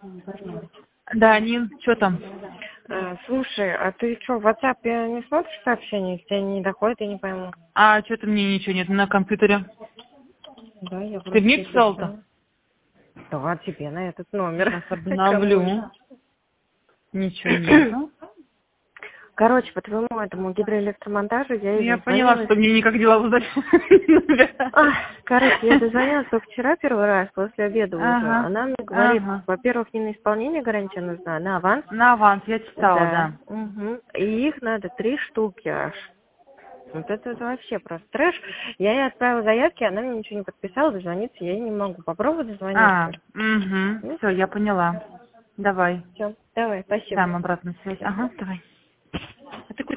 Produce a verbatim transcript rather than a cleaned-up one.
Да, Нин, что там? А, слушай, а ты что, в WhatsApp не смотришь сообщения? Тебе не доходит, я не пойму. А, что-то мне ничего нет на компьютере. Да, я Ты вроде мне тебе писал-то? писала. Да, тебе на этот номер. Сейчас обновлю. Кому? Ничего нету. Короче, по твоему этому гидроэлектромонтажу я ей Я поняла, дозвонилась. что мне никак дела узнать. Ах, короче, я дозвонилась только вчера первый раз, после обеда уже. Ага, Она мне говорит, ага. во-первых, не на исполнение гарантия нужна, а на аванс. На аванс я читала, Да. да. Угу. И их надо три штуки аж. Вот это, это вообще просто трэш. Я ей отправила заявки, она мне ничего не подписала, дозвониться я ей не могу. Попробуй дозвониться. А, угу. Ну, Все, я поняла. Давай. все, давай, спасибо. Дам обратную связь. Ага, давай.